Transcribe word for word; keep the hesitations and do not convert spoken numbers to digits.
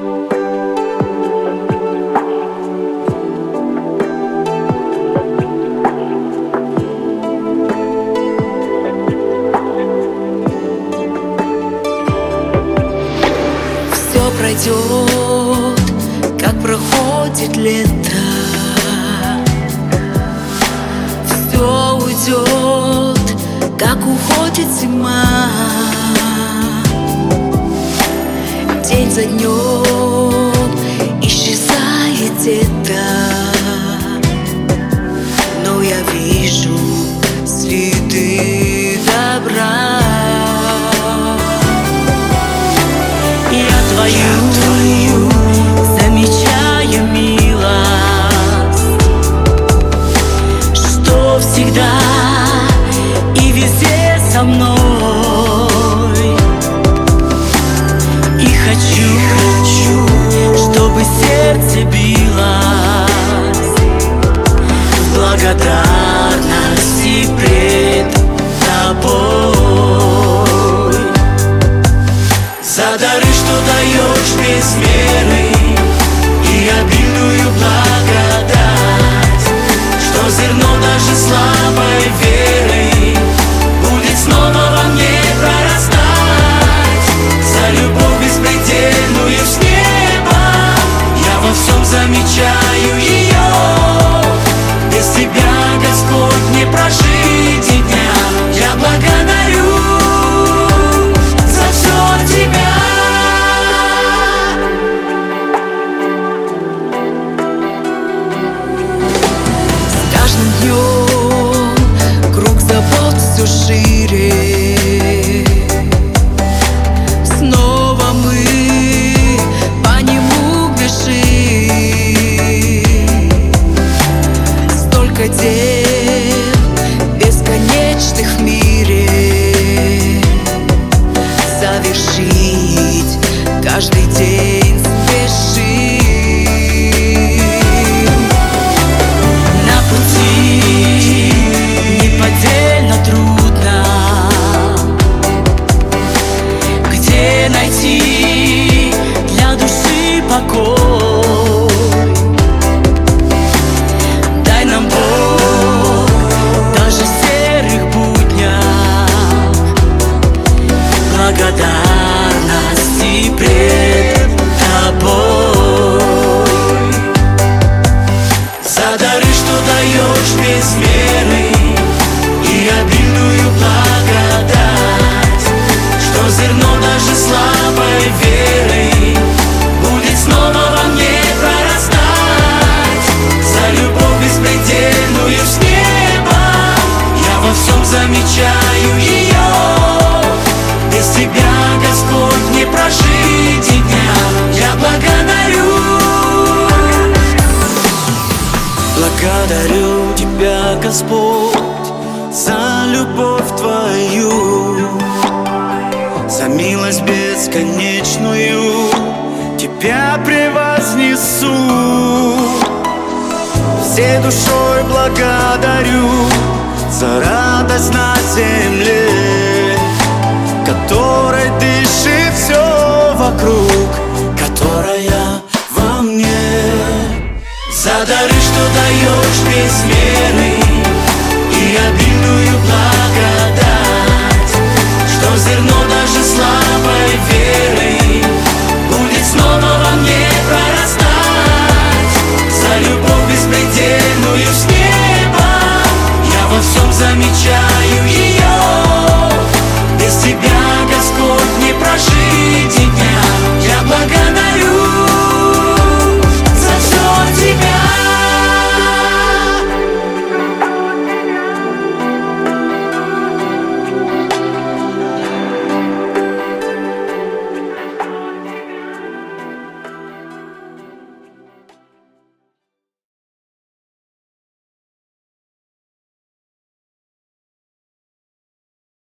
Все пройдет, как проходит лето. Все уйдет, как уходит зима. День за днем исчезает где-то, но я вижу следы добра. Я твою, твою замечаю милость, что всегда и везде со мной. И хочу, хочу, чтобы сердце билось в благодарности пред тобой за дары, что даешь без меры, и обильную благодать, что зерно даже слабой веры будет снова во мне прорастать. За любовь беспредельную с неба я во всем замечаю ее. Без тебя, Господь, не прожить и дня. Я благодарю за все тебя. С каждым днем круг забот все шире. Снова мы по нему грешим. Столько дел бесконечных в мире, завершить каждый день спешим. На пути неподдельно трудно, где найти для души покой. Дай нам, Бог, даже в серых буднях благодарности пред тобой за дары, что даешь без меры, и обильную благодать, что зерно даже слабой веры будет снова во мне прорастать. За любовь беспредельную с неба я во всем замечаю ее. Без тебя, Господь, не прожить и дня. Я благодарю, благодарю тебя, Господь, за любовь твою, за милость бесконечную. Тебя превознесу, всей душой благодарю за радость на земле, которой дышит все вокруг, которая во мне. За дары, что даешь без меры,